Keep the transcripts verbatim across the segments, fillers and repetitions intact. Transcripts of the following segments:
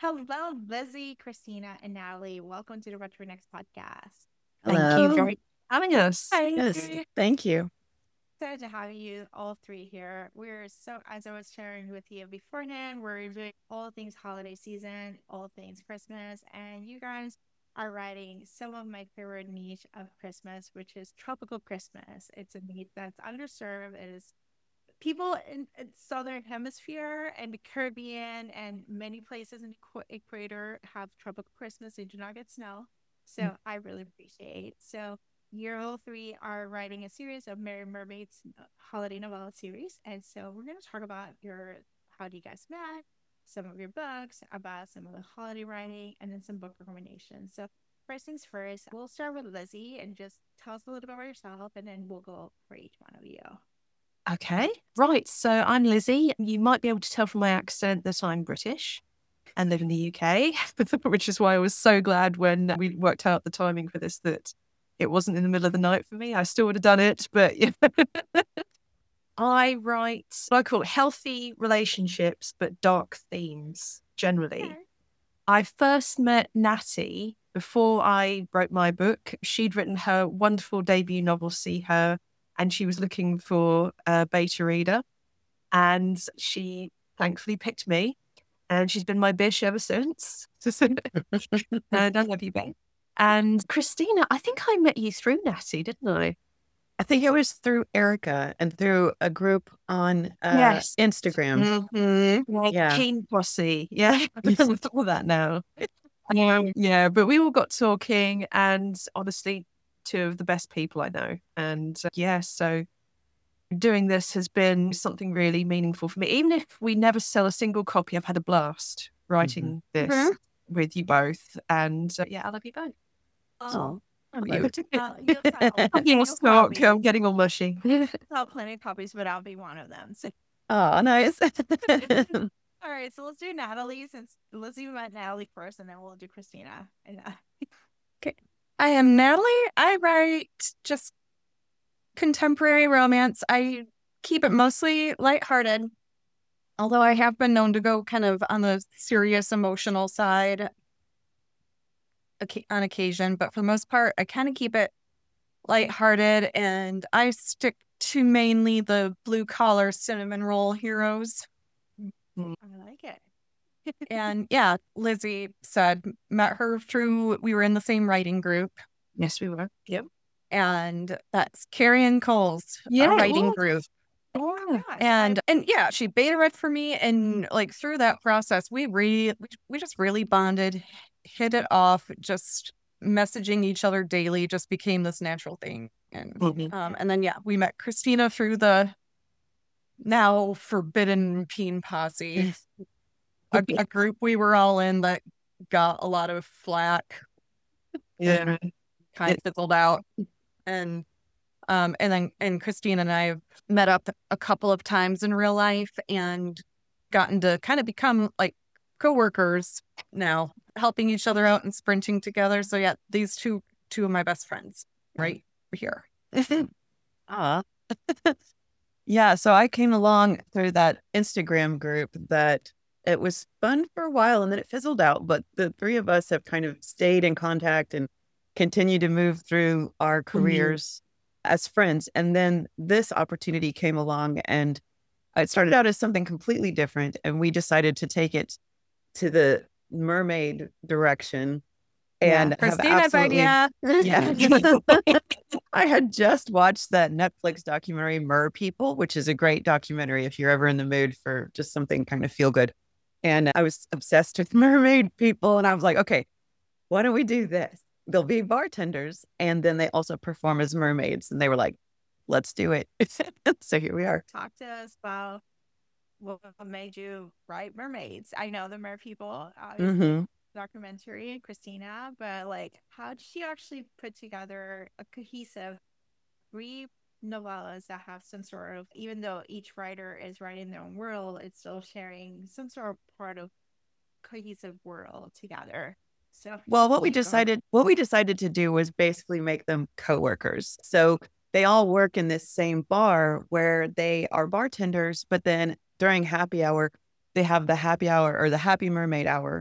Hello, Lizzie, Christina, and Natalie. Welcome to the Retro Next podcast. Thank you Hello. for having us. Hi. Yes, thank you. Excited to have you all three here. We're so, as I was sharing with you beforehand, we're doing all things holiday season, all things Christmas, and you guys are writing some of my favorite niche of Christmas, which is tropical Christmas. It's a niche that's underserved. It is people in, in southern hemisphere and the Caribbean and many places in the equ- equator have tropical Christmas. They do not get snow, so I really appreciate. So year oh three are writing a series of Merry Mermaids uh, holiday novella series, and so we're going to talk about your how do you guys met, some of your books, about some of the holiday writing, and then some book recommendations. So first things first, we'll start with Lizzie and just tell us a little bit about yourself, and then we'll go for each one of you. Okay. Right. So I'm Lizzie. You might be able to tell from my accent that I'm British and live in the U K, which is why I was so glad when we worked out the timing for this that it wasn't in the middle of the night for me. I still would have done it, but yeah. I write what I call healthy relationships, but dark themes generally. Okay. I first met Natty before I wrote my book. She'd written her wonderful debut novel, See Her, and she was looking for a beta reader. And she thankfully picked me, and she's been my bish ever since. and I love you, babe. And Christina, I think I met you through Natty, didn't I? I think it was through Erica and through a group on uh, Yes. Instagram. Mm-hmm. Like Yeah. Keen Posse. Yeah. I don't all that now. Um, yeah, but we all got talking, and honestly, two of the best people I know. And uh, yeah, so doing this has been something really meaningful for me. Even if we never sell a single copy, I've had a blast writing this Mhm. with you both. And uh, yeah, I love you both. Oh, Love love you. it. Uh, you'll sell I'm plenty getting of stuck. copies. I'm getting all mushy. Sell plenty of copies, but I'll be one of them. So, Oh, nice. all right, so let's do Natalie since Lizzie met Natalie first, and then we'll do Christina. And uh, Okay. I am Natalie. I write just contemporary romance. I keep it mostly lighthearted, although I have been known to go kind of on the serious emotional side occa- on occasion, but for the most part, I kind of keep it lighthearted, and I stick to mainly the blue collar cinnamon roll heroes. I like it. And yeah, Lizzie said, met her through, we were in the same writing group, Yes, we were. Yep. and that's Carrie and Cole's uh, Yeah, it writing was. group. Oh my gosh. And and yeah, she beta read for me, and like through that process, we re we, we just really bonded, hit it off, just messaging each other daily just became this natural thing. And Mhm. um and then yeah, we met Christina through the now forbidden Peen Posse, a, a group we were all in that got a lot of flack, Yeah. kind of fizzled out. And um and then and Christine and I have met up a couple of times in real life and gotten to kind of become like coworkers now, helping each other out and sprinting together. So yeah, these two two of my best friends right here. Aw. Yeah, so I came along through that Instagram group that it was fun for a while and then it fizzled out, but the three of us have kind of stayed in contact and continued to move through our careers as friends. And then this opportunity came along and it started out as something completely different, and we decided to take it to the mermaid direction and have Christina's absolutely idea. yeah. I had just watched that Netflix documentary Mer People, which is a great documentary if you're ever in the mood for just something kind of feel good. And I was obsessed with mermaid people, and I was like, okay, why don't we do this? They'll be bartenders, and then they also perform as mermaids. And they were like, let's do it. So here we are. Talk to us about what made you write mermaids. I know the mer people, obviously, Mhm. documentary, Christina, but like, how did she actually put together a cohesive three novellas that have some sort of, even though each writer is writing their own world, it's still sharing some sort of part of cohesive world together. So, Well, what we go ahead. decided, what we decided to do was basically make them coworkers. So they all work in this same bar where they are bartenders, but then during happy hour, they have the happy hour or the happy mermaid hour.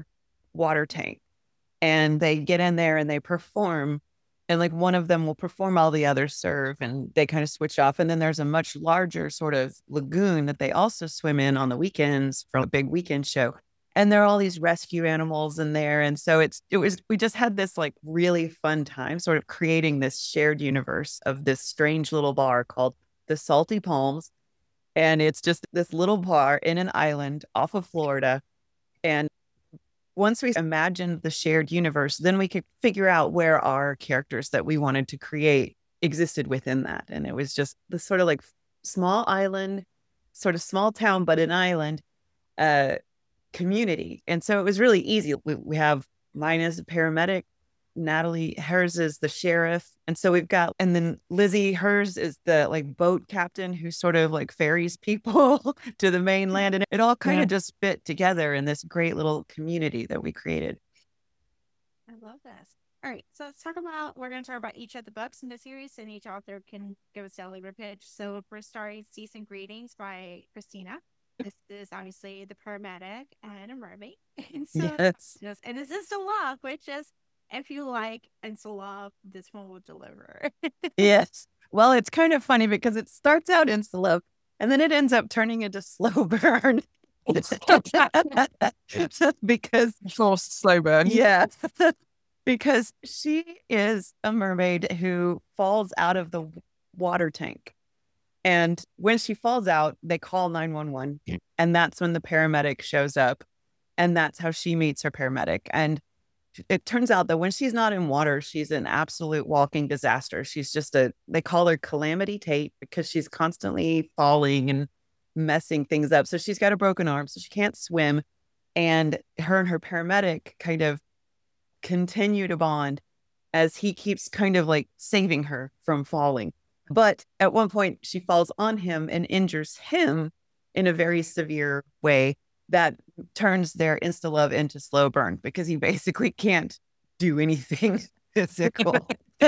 water tank, and they get in there and they perform, and like one of them will perform while the others serve, and they kind of switch off. And then there's a much larger sort of lagoon that they also swim in on the weekends for a big weekend show. And there are all these rescue animals in there. And so it's, it was, we just had this like really fun time sort of creating this shared universe of this strange little bar called the Salty Palms. And it's just this little bar in an island off of Florida. And once we imagined the shared universe, then we could figure out where our characters that we wanted to create existed within that. And it was just this sort of like small island, sort of small town, but an island uh, community. And so it was really easy. We, we have mine as a paramedic, Natalie, hers is the sheriff. And so we've got, and then Lizzie, hers is the like boat captain who sort of like ferries people to the mainland. And it all kind Yeah. of just fit together in this great little community that we created. I love this. All right, so let's talk about, we're going to talk about each of the books in the series, and each author can give us a elevator pitch. So we're starting Season Greetings by Christina. This is obviously the paramedic and a mermaid. And so, Yes. yes, and this is the love, which is, if you like and so love, this one will deliver. Yes. Well, it's kind of funny because it starts out in slow and then it ends up turning into slow burn. Because Forced slow burn. yeah, because she is a mermaid who falls out of the water tank. And when she falls out, they call nine one one. And that's when the paramedic shows up. And that's how she meets her paramedic. And it turns out that when she's not in water, she's an absolute walking disaster. She's just a, they call her Calamity Tate because she's constantly falling and messing things up. So she's got a broken arm, so she can't swim. And her and her paramedic kind of continue to bond as he keeps kind of like saving her from falling. But at one point, she falls on him and injures him in a very severe way that turns their insta love into slow burn because he basically can't do anything physical.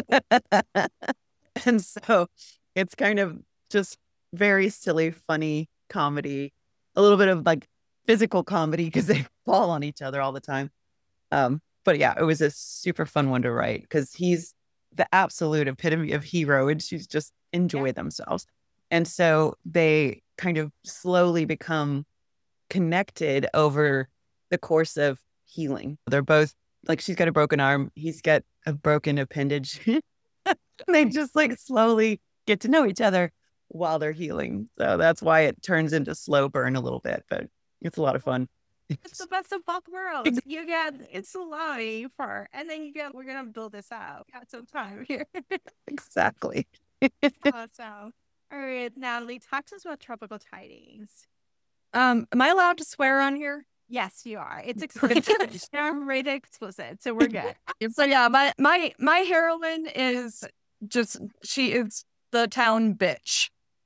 And so it's kind of just very silly, funny comedy, a little bit of like physical comedy because they fall on each other all the time. Um, but yeah, it was a super fun one to write because he's the absolute epitome of hero and she's just enjoy Yeah. themselves. And so they kind of slowly become connected over the course of healing. They're both like, she's got a broken arm, he's got a broken appendage. They just like slowly get to know each other while they're healing. So that's why it turns into slow burn a little bit, but it's a lot of fun. It's the best of both worlds. You get it's a lovely part, and then you get, we're going to build this out. Got some time here. Exactly. Awesome. All right, Natalie, talk to us about Tropical Tidings. Um, am I allowed to swear on here? Yes, you are. It's explicit. I'm rated explicit, so we're good. So yeah, my my my heroine is just, she is the town bitch.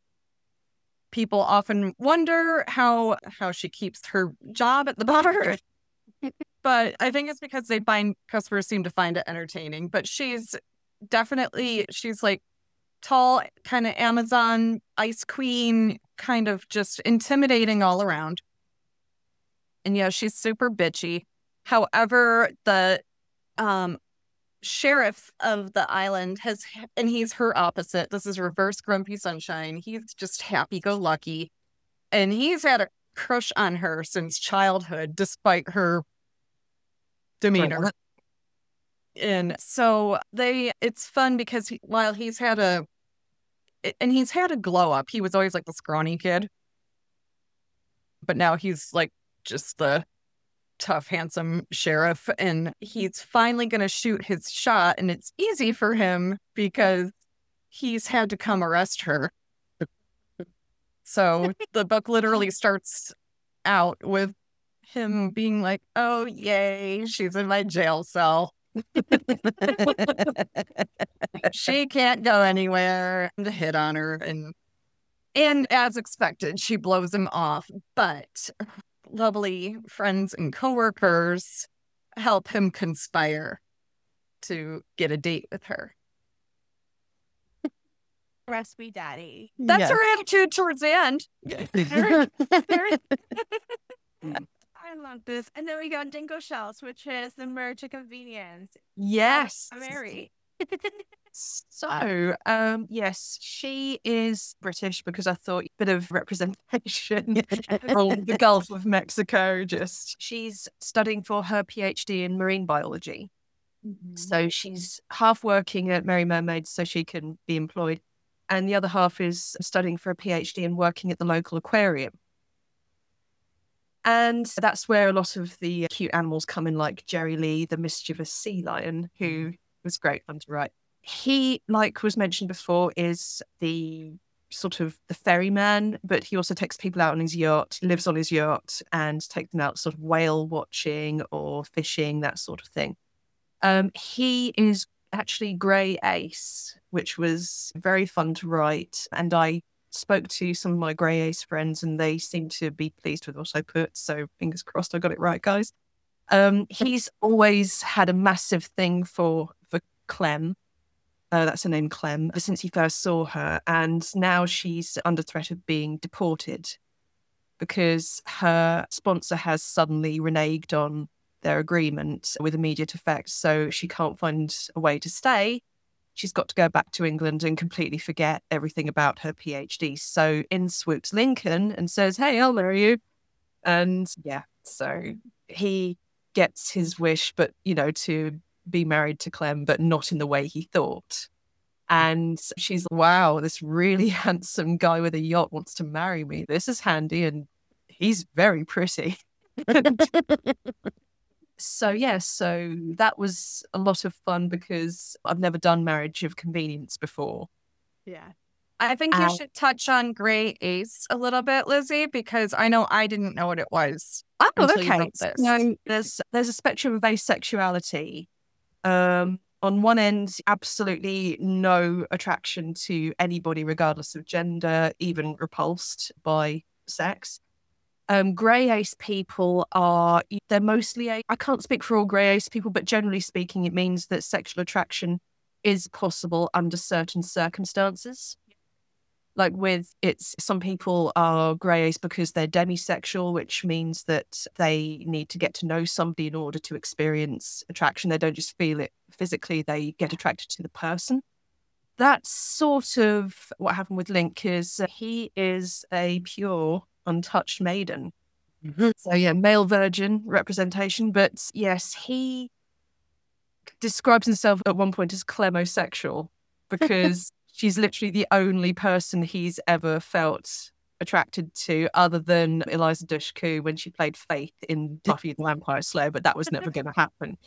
People often wonder how how she keeps her job at the bar, but I think it's because they find customers seem to find it entertaining. But she's definitely, she's like tall, kind of Amazon ice queen, kind of just intimidating all around. And yeah, she's super bitchy. However, the um, sheriff of the island has, and he's her opposite. This is reverse Grumpy Sunshine. He's just happy-go-lucky. And he's had a crush on her since childhood, despite her demeanor. And so they, it's fun because he, while he's had a, and he's had a glow up. He was always like the scrawny kid. But now he's like just the tough, handsome sheriff. And he's finally going to shoot his shot. And it's easy for him because he's had to come arrest her. So the book literally starts out with him being like, oh, yay, she's in my jail cell. She can't go anywhere. To hit on her, and and as expected, she blows him off. But lovely friends and coworkers help him conspire to get a date with her. Rest me, Daddy. That's Yes. her attitude towards the end. Very- very- I love this. And then we got Dingo Shells, which is the merge of convenience. Yes. Mary. So, um, yes, she is British because I thought a bit of representation from the Gulf of Mexico. Just she's studying for her PhD in marine biology. Mm-hmm. So she's half working at Merry Mermaids so she can be employed, and the other half is studying for a PhD and working at the local aquarium. And that's where a lot of the cute animals come in, like Jerry Lee, the mischievous sea lion, who was great fun to write. He, like was mentioned before, is the sort of the ferryman, but he also takes people out on his yacht, lives on his yacht, and takes them out sort of whale watching or fishing, that sort of thing. Um, he is actually Grey Ace, which was very fun to write, and I spoke to some of my Grey Ace friends and they seemed to be pleased with what I put. So fingers crossed I got it right, guys. Um, he's always had a massive thing for for Clem. Uh, that's her name, Clem, ever since he first saw her. And now she's under threat of being deported because her sponsor has suddenly reneged on their agreement with immediate effect. So she can't find a way to stay. She's got to go back to England and completely forget everything about her PhD. So in swoops Lincoln and says, hey, I'll marry you. And yeah, so he gets his wish, but, you know, to be married to Clem, but not in the way he thought. And she's like, wow, this really handsome guy with a yacht wants to marry me. This is handy. And he's very pretty. So, yeah, so that was a lot of fun because I've never done Marriage of Convenience before. Yeah. I think you Uh, should touch on Grey Ace a little bit, Lizzie, because I know I didn't know what it was. Oh, until you okay. wrote this. So there's, there's a spectrum of asexuality. Um, on one end, absolutely no attraction to anybody, regardless of gender, even repulsed by sex. Um, Grey Ace people are, they're mostly, a, I can't speak for all Grey Ace people, but generally speaking, it means that sexual attraction is possible under certain circumstances. Like with, it's, some people are Grey Ace because they're demisexual, which means that they need to get to know somebody in order to experience attraction. They don't just feel it physically, they get attracted to the person. That's sort of what happened with Link, is he is a pure, untouched maiden. Mm-hmm. So yeah, male virgin representation. But yes, he describes himself at one point as clemosexual because she's literally the only person he's ever felt attracted to, other than Eliza Dushku when she played Faith in Buffy the Vampire Slayer, but that was never going to happen.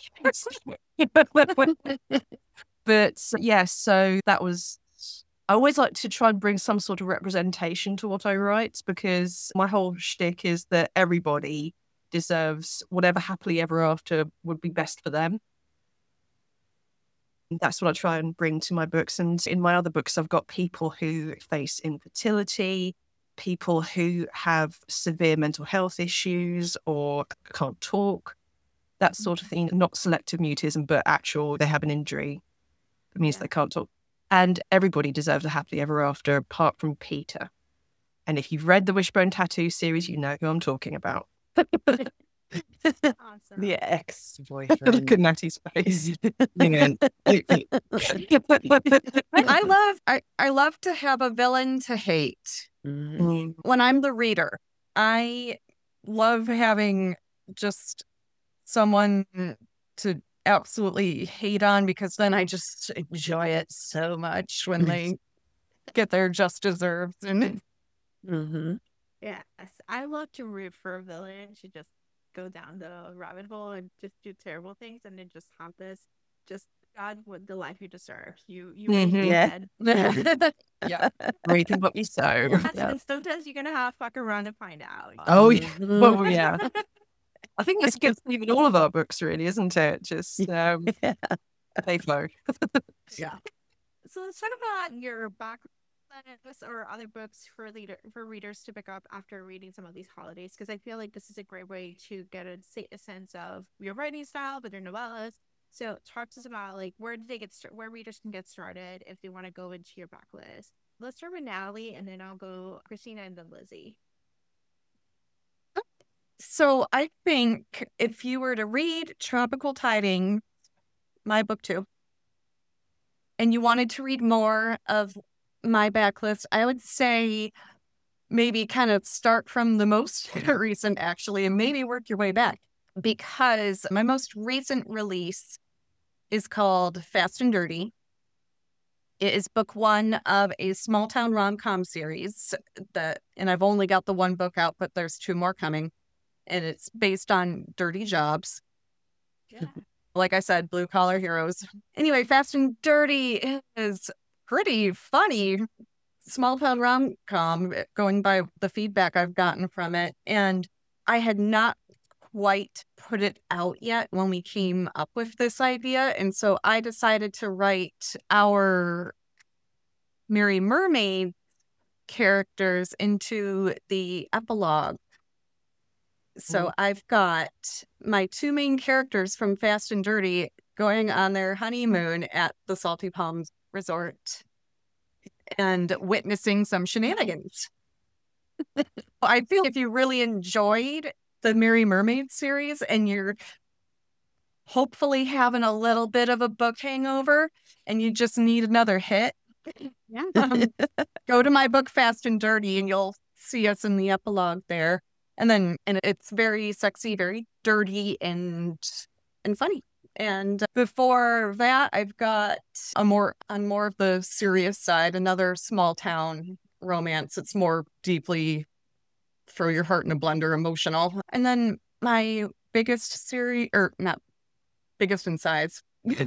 But yeah, so that was, I always like to try and bring some sort of representation to what I write, because my whole shtick is that everybody deserves whatever happily ever after would be best for them. That's what I try and bring to my books. And in my other books, I've got people who face infertility, people who have severe mental health issues or can't talk, that sort of thing. Not selective mutism, but actual, they have an injury. It means yeah. they can't talk. And everybody deserves a happily ever after, apart from Peter. And if you've read the Wishbone Tattoo series, you know who I'm talking about. Awesome. The ex-boyfriend. Look at Natty's face. I love I, I love to have a villain to hate. Mm-hmm. When I'm the reader, I love having just someone to absolutely hate on, because then I just enjoy it so much when they get their just deserves. And Mm-hmm. Yes, I love to root for a villain to just go down the rabbit hole and just do terrible things, and then just have this, just God, what the life you deserve. You, you Mhm. yeah. yeah, Reading what you sow. And sometimes you're gonna have to fuck around and find out. Oh, yeah. Mhm. Well, yeah. I think that's against even all of our books, really, isn't it? Just um, Yeah. they flow. Yeah. So let's talk about your background or other books for leader for readers to pick up after reading some of these holidays, because I feel like this is a great way to get a, a sense of your writing style, but they're novellas. So talk to us about like where did they get start, where readers can get started if they want to go into your backlist. Let's start with Natalie, and then I'll go Christina and then Lizzie. So I think if you were to read Tropical Tidings, my book too, and you wanted to read more of my backlist, I would say maybe kind of start from the most recent, actually, and maybe work your way back. Because my most recent release is called Fast and Dirty. It is book one of a small town rom-com series that, and I've only got the one book out, but there's two more coming. And it's based on dirty jobs. Yeah. Like I said, blue collar heroes. Anyway, Fast and Dirty is pretty funny. Small town rom-com, going by the feedback I've gotten from it. And I had not quite put it out yet when we came up with this idea. And so I decided to write our Merry Mermaid characters into the epilogue. So I've got my two main characters from Fast and Dirty going on their honeymoon at the Salty Palms Resort and witnessing some shenanigans. I feel if you really enjoyed the Merry Mermaid series and you're hopefully having a little bit of a book hangover and you just need another hit, Yeah. um, go to my book Fast and Dirty and you'll see us in the epilogue there. And then, and it's very sexy, very dirty and and funny. And before that, I've got a more on more of the serious side, another small town romance. It's more deeply throw your heart in a blender, emotional. And then my biggest series, or not biggest in size,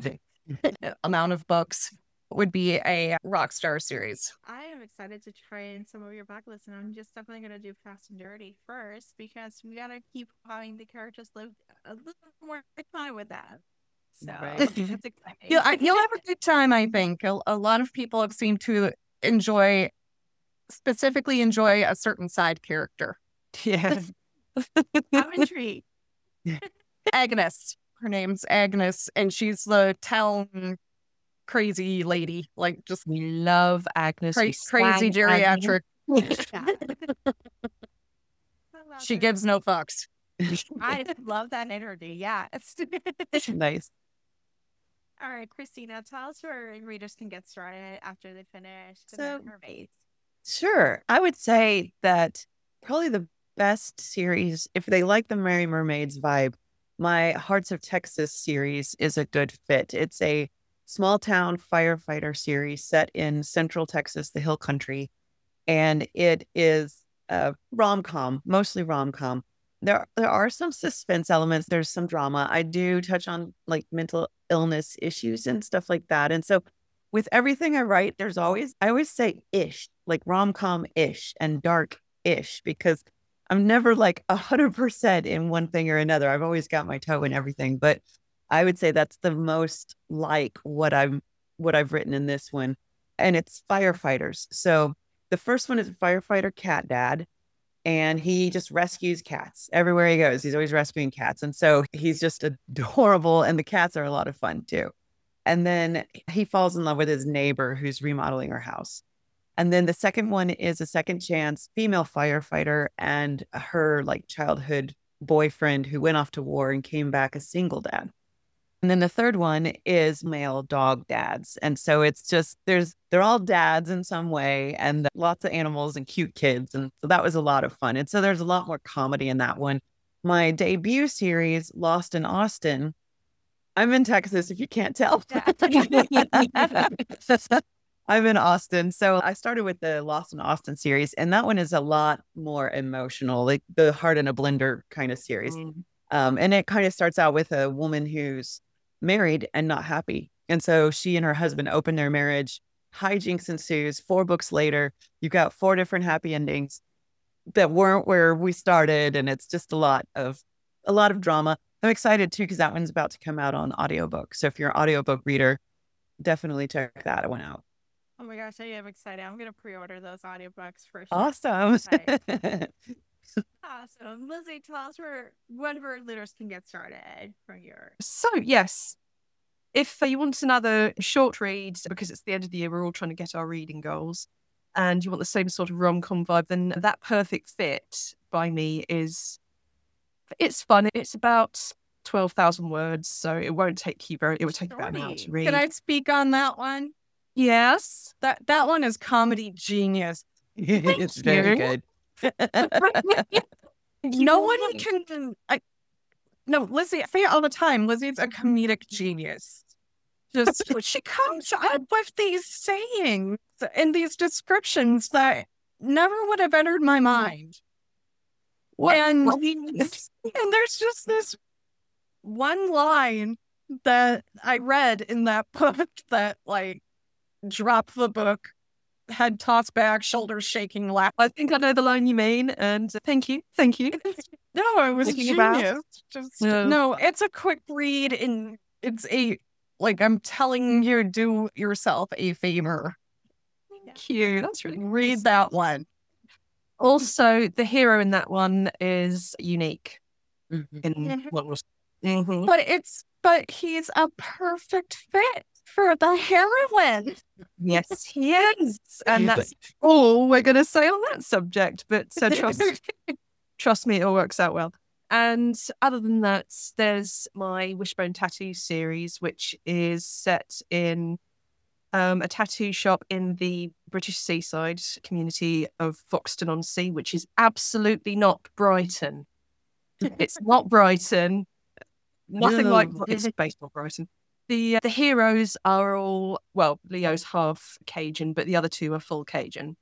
amount of books would be a Rockstar series. I am excited to try in some of your backlists, and I'm just definitely going to do Fast and Dirty first because we got to keep having the characters live a little more time with that. So Right. that's exciting. You'll, I- you'll have a good time, I think. A, a lot of people have seemed to enjoy, specifically enjoy a certain side character. Yeah. I'm intrigued. Agnes. Her name's Agnes, and she's the town crazy lady, like just We love Agnes. cra- We crazy stand Agnes. geriatric. Yeah. I love She her. gives no fucks. I love that energy. Yeah. Nice. All right, Christina, tell us where readers can get started after they finish the So- Merry Mermaids. Sure. I would say that probably the best series, if they like the Merry Mermaids vibe, my Hearts of Texas series is a good fit. It's a small town firefighter series set in central Texas, the hill country. And it is a rom-com, mostly rom-com. There, there are some suspense elements. There's some drama. I do touch on like mental illness issues and stuff like that. And so with everything I write, there's always, I always say ish, like rom-com-ish and dark-ish, because I'm never like a hundred percent in one thing or another. I've always got my toe in everything, but I would say that's the most like what I'm, what I've written in this one. And it's firefighters. So the first one is a firefighter cat dad, and he just rescues cats everywhere he goes. He's always rescuing cats. And so he's just adorable. And the cats are a lot of fun too. And then he falls in love with his neighbor who's remodeling her house. And then the second one is a second chance female firefighter and her like childhood boyfriend who went off to war and came back a single dad. And then the third one is male dog dads. And so it's just, there's, they're all dads in some way and lots of animals and cute kids. And so that was a lot of fun. And so there's a lot more comedy in that one. My debut series, Lost in Austin, I'm in Texas, if you can't tell. I'm in Austin. So I started with the Lost in Austin series, and that one is a lot more emotional, like the Heart in a Blender kind of series. Mm. Um, and it kind of starts out with a woman who's married and not happy. And so she and her husband open their marriage. Hijinks ensues. Four books later, you've got four different happy endings that weren't where we started. And it's just a lot of a lot of drama. I'm excited too, because that one's about to come out on audiobook. So if you're an audiobook reader, definitely check that one out. Oh my gosh, I am excited. I'm going to pre-order those audiobooks for sure. Awesome. Awesome. Lizzie, tell us where whatever readers can get started from your. So, yes, if uh, you want another short read, because it's the end of the year, we're all trying to get our reading goals, and you want the same sort of rom-com vibe, then That Perfect Fit by me is It's fun. It's about twelve thousand words, so it won't take you very, it would take about an hour to read. Can I speak on that one? Yes. That that one is comedy genius. It's very you. good. No one can. I, no, Lizzie, I say it all the time. Lizzie's a comedic genius. Just she comes up with these sayings and these descriptions that never would have entered my mind. What? And what- and there's just this one line that I read in that book that like dropped the book, head tossed back, shoulders shaking, laugh. I think I know the line you mean, and thank you, thank you. No, it was Thinking genius. about- Just No. no, it's a quick read and it's a like I'm telling you, do yourself a favor. Thank you. That's really Read that one. Also, the hero in that one is unique. Mhm. In Mhm. what was. Mhm. But it's but he's a perfect fit for the heroine. Yes, he is, and that's all we're going to say on that subject. But so trust, trust me, it all works out well. And other than that, there's my Wishbone Tattoo series, which is set in um, a tattoo shop in the British seaside community of Foxton-on-Sea, which is absolutely not Brighton. It's not Brighton. Nothing like No. it's based on Brighton. The uh, the heroes are all, well, Leo's half Cajun, but the other two are full Cajun.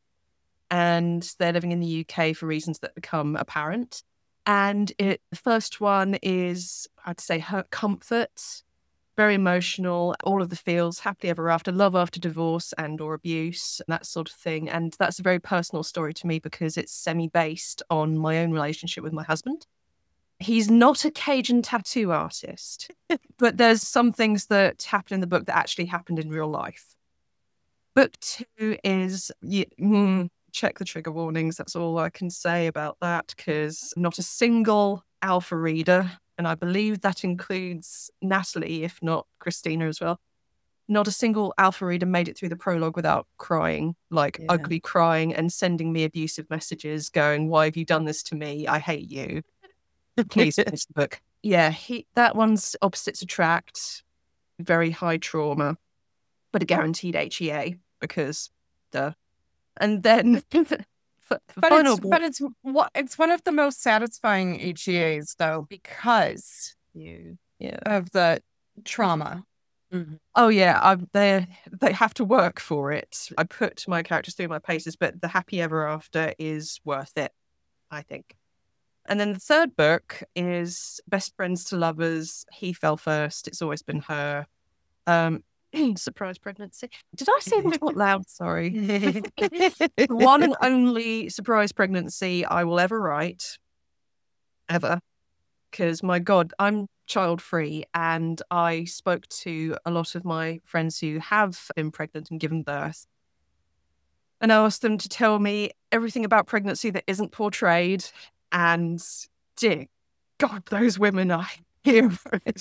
And they're living in the U K for reasons that become apparent. And it, the first one is, I'd say, her comfort, very emotional, all of the feels, happily ever after, love after divorce and or abuse, and that sort of thing. And that's a very personal story to me because it's semi-based on my own relationship with my husband. He's not a Cajun tattoo artist, but there's some things that happen in the book that actually happened in real life. Book two is, yeah, mm, check the trigger warnings. That's all I can say about that, because not a single alpha reader, and I believe that includes Natalie, if not Christina as well. Not a single alpha reader made it through the prologue without crying, like Yeah. ugly crying, and sending me abusive messages going, why have you done this to me? I hate you. Please finish the book. Yeah, he, that one's opposites attract, very high trauma, but a guaranteed H E A because, duh. And then for the But final it's book, but it's what it's one of the most satisfying H E As though because you, yeah. of the trauma. Oh yeah, I, they they have to work for it. I put my characters through my paces, but the happy ever after is worth it, I think. And then the third book is Best Friends to Lovers. He fell first. It's always been her. Um, surprise pregnancy. Did I say that out loud? Sorry. The one and only surprise pregnancy I will ever write, ever. Because my God, I'm child free, and I spoke to a lot of my friends who have been pregnant and given birth. And I asked them to tell me everything about pregnancy that isn't portrayed. And dear God, those women are heroes.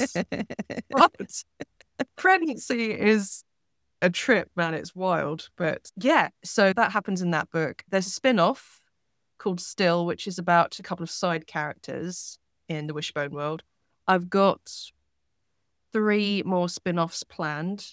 But pregnancy is a trip, man. It's wild. But yeah, so that happens in that book. There's a spin-off called Still, which is about a couple of side characters in the Wishbone world. I've got three more spin-offs planned.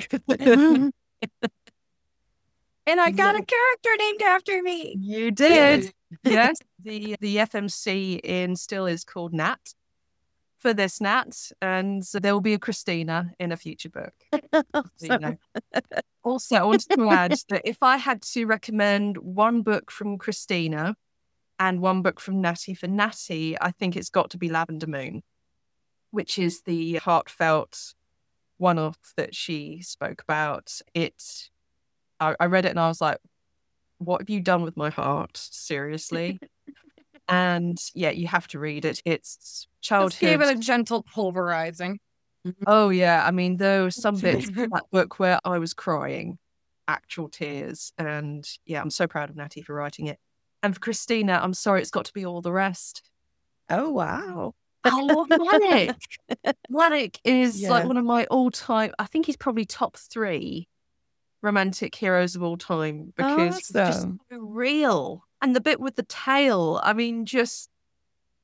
And I got a character named after me. You did. Yes. The the F M C in Still is called Nat for this Nat, and there will be a Christina in a future book. So, you know. Also, I wanted to add that if I had to recommend one book from Christina and one book from Natty, for Natty, I think it's got to be Lavender Moon, which is the heartfelt one-off that she spoke about. It, I, I read it and I was like, what have you done with my heart? Seriously? And yeah, you have to read it. It's Just childhood. gave it a gentle pulverizing. Oh yeah, I mean there were some bits in that book where I was crying, actual tears, and yeah, I'm so proud of Natty for writing it. And for Christina, I'm sorry, it's got to be All the Rest. Oh, wow. Oh, Lannick! Lannick is Yeah. like one of my all-time. I think he's probably top three romantic heroes of all time because he's just Awesome. so real. And the bit with the tail, I mean, just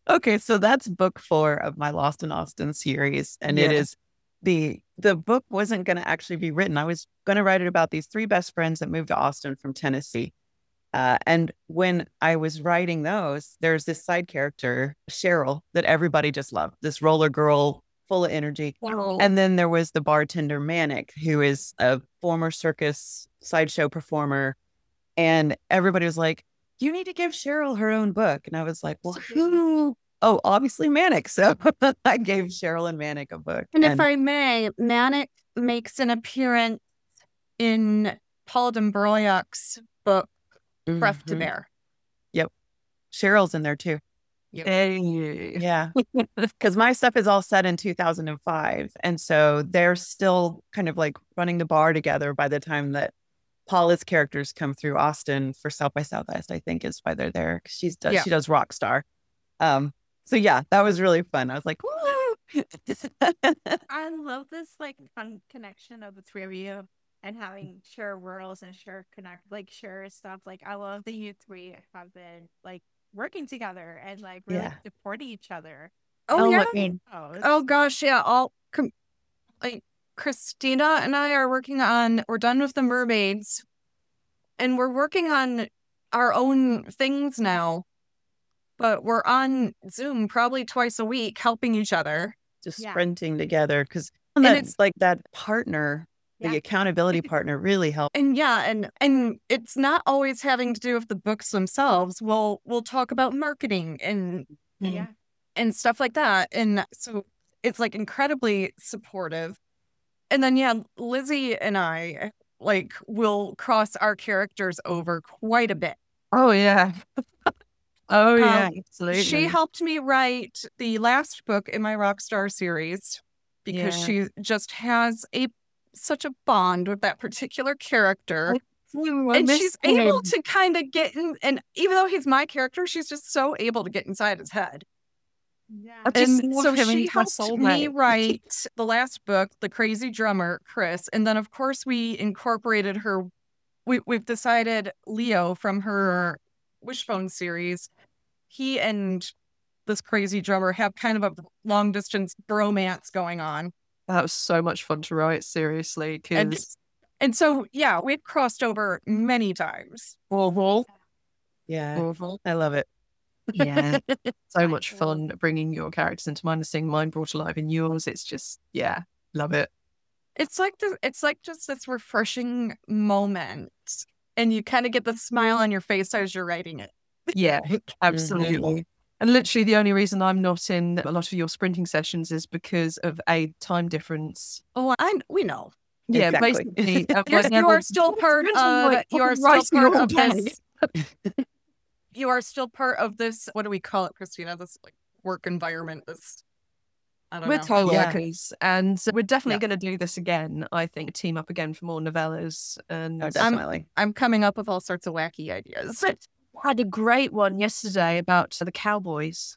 Okay, so that's book four of my Lost in Austin series. And it Yeah. is the the book wasn't going to actually be written. I was going to write it about these three best friends that moved to Austin from Tennessee. Uh, and when I was writing those, there's this side character, Cheryl, that everybody just loved, this roller girl, full of energy. Wow. And then there was the bartender, Manic, who is a former circus sideshow performer. And everybody was like, you need to give Cheryl her own book. And I was like, well, who? Oh, obviously Manic. So I gave Cheryl and Manic a book. And if I may, Manic makes an appearance in Paul Dombroyak's book, Breath to Mhm. Bear. Yep. Cheryl's in there too. Hey. Yeah. Because my stuff is all set in two thousand five. And so they're still kind of like running the bar together by the time that Paula's characters come through Austin for South by Southwest, I think is why they're there. 'Cause she's does, Yeah. she does Rockstar. Um, so yeah, that was really fun. I was like, woo! I love this like fun connection of the three of you and having share worlds and share connect like share stuff. Like I love that you three have been like working together and like really Yeah. supporting each other. Oh, yeah. look, Oh, it's- Oh, gosh. Yeah. All com- like Christina and I are working on, we're done with the mermaids and we're working on our own things now. But we're on Zoom probably twice a week helping each other. Just Yeah. sprinting together. Because And and it's- it's like that partner, the Yeah. accountability partner really helped. And yeah, and and it's not always having to do with the books themselves. We'll we'll talk about marketing and yeah. and stuff like that. And so it's like incredibly supportive. And then yeah, Lizzie and I like will cross our characters over quite a bit. Oh, yeah. Oh, yeah, Um, absolutely. She helped me write the last book in my Rockstar series because Yeah. she just has a such a bond with that particular character. Ooh, I And miss she's able him. to kind of get in, and even though he's my character, she's just so able to get inside his head. Yeah. I just And love so him. she He's my helped me soulmate. write the last book, The Crazy Drummer, Chris. And then, of course, we incorporated her. We, we've decided Leo from her Wishbone series, he and this crazy drummer have kind of a long distance bromance going on. That was so much fun to write, seriously. And, Because and so, yeah, we've crossed over many times. Yeah. I love it. yeah, so much Cool. fun bringing your characters into mine and seeing mine brought alive in yours. It's just, yeah, love it. It's like the, it's like just this refreshing moment. And you kind of get the smile on your face as you're writing it. Yeah, absolutely. And literally, the only reason I'm not in a lot of your sprinting sessions is because of a time difference. Oh, I we know. Yeah, Exactly. basically. uh, You're, like, you are everyone- still part Sprinting, of like, you are fucking still writing part all of day. this. You are still part of this. What do we call it, Christina? This like work environment. This I don't We're know. co-workers, and we're definitely Yeah. going to do this again. I think team up again for more novellas. And Oh, definitely. I'm coming up with all sorts of wacky ideas. I had a great one yesterday about the cowboys.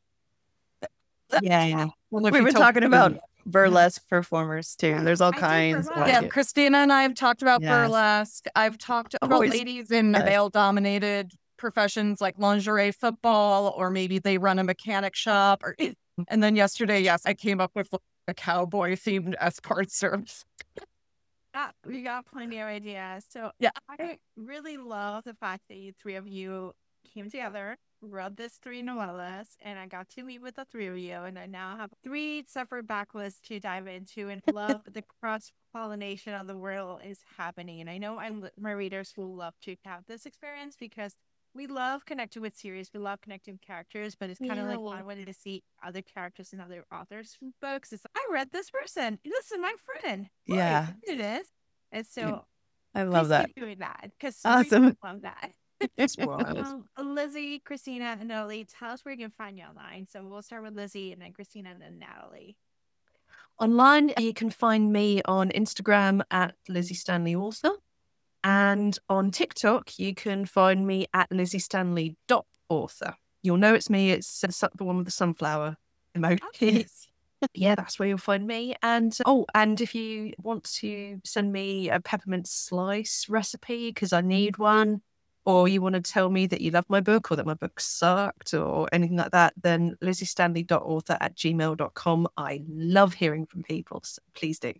Yeah, We were talking about burlesque performers too. There's all I do kinds. burlesque. Yeah, Like, Christina and I have talked about Yes. burlesque. I've talked about Always- ladies in Yes. male-dominated professions like lingerie football, or maybe they run a mechanic shop. Or and then yesterday, yes, I came up with a cowboy-themed escort service. Ah, we got plenty of ideas. So Yeah. I really love the fact that you three of you came together, wrote this three novellas, and I got to meet with the three of you. And I now have three separate backlists to dive into and love the cross pollination of the world is happening. And I know I'm my readers will love to have this experience because we love connecting with series, we love connecting with characters, but it's kind of Yeah. like I wanted to see other characters and other authors' books. It's I read this person. This is my friend. Look, Yeah. it is. And so I love please that. keep doing that because Awesome. we love that. It's wild. Um, Lizzie, Christina, and Natalie, tell us where you can find you online. So we'll start with Lizzie and then Christina and then Natalie. Online, you can find me on Instagram at Lizzie Stanley Author. And on TikTok, you can find me at Lizzie Stanley dot author. You'll know it's me. It's the su- the one with the sunflower emoji. Yeah, that's where you'll find me. And oh, and if you want to send me a peppermint slice recipe, because I need one, or you want to tell me that you love my book or that my book sucked or anything like that, then lizziestanley dot author at gmail dot com. I love hearing from people, so please do.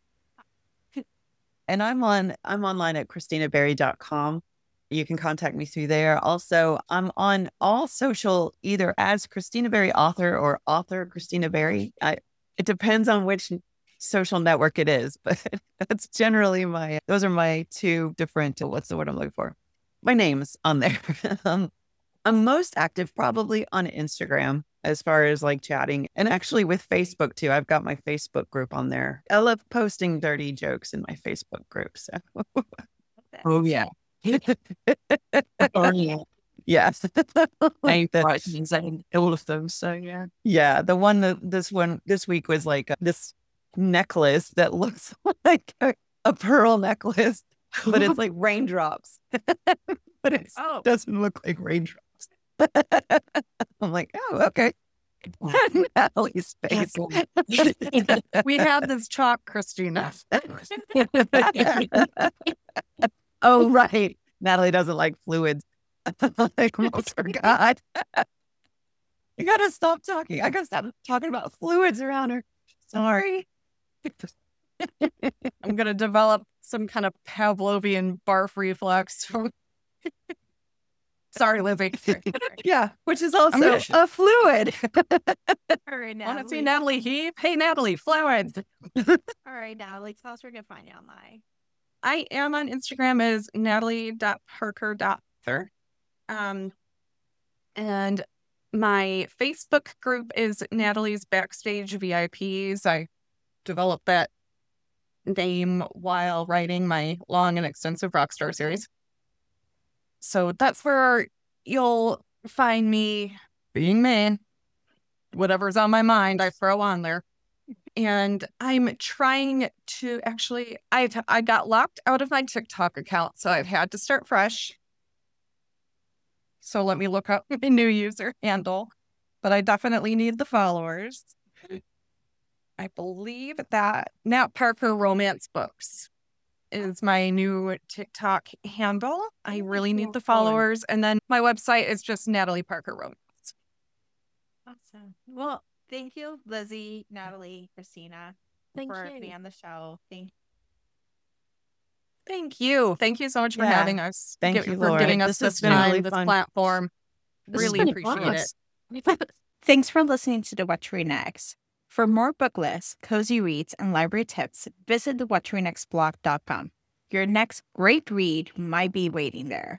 And I'm on I'm online at christina berry dot com. You can contact me through there. Also, I'm on all social, either as Christina Berry Author or Author Christina Berry. I, it depends on which social network it is, but that's generally my, those are my two different, what's the word I'm looking for? My names on there. um, I'm most active probably on Instagram as far as like chatting, and actually with Facebook too. I've got my Facebook group on there. I love posting dirty jokes in my Facebook group. So, Oh, yeah. Oh, yeah. yes. I The- write in all of them. So, yeah. yeah. The one that this one this week was like uh, this necklace that looks like a, a pearl necklace, but it's like raindrops. But it Oh. doesn't look like raindrops. I'm like, oh, okay. Natalie's face. We have this chalk, Christina. Oh, right. Natalie doesn't like fluids. I almost forgot. You gotta stop talking. I gotta stop talking about fluids around her. Sorry. I'm going to develop some kind of Pavlovian barf reflex. Sorry, Lizzie. Yeah, which is also gonna- a fluid. All right, Want to see Natalie. Natalie heave? Hey, Natalie, fluids. All right, Natalie, tell us where we can find you online. I am on Instagram as natalie dot parker dot author. Um, and my Facebook group is Natalie's Backstage V I Ps. I developed that name while writing my long and extensive Rockstar series. So that's where you'll find me being me. Whatever's on my mind, I throw on there. And I'm trying to actually, I've I got locked out of my TikTok account, so I've had to start fresh. So let me look up my new user handle. But I definitely need the followers. I believe that Nat Parker Romance Books is my new TikTok handle. I really need the followers. And then my website is just Natalie Parker Romance. Awesome. Well, thank you, Lizzie, Natalie, Christina, Thank for you. being on the show. Thank Thank you. Thank you so much for Yeah. having us. Thank Give- you, for Laura. giving us This this has been time, really this fun. platform. This has Really been appreciate it. fun. Thanks for listening to the What to Read Next. For more book lists, cozy reads, and library tips, visit the what to read next blog dot com. Your next great read might be waiting there.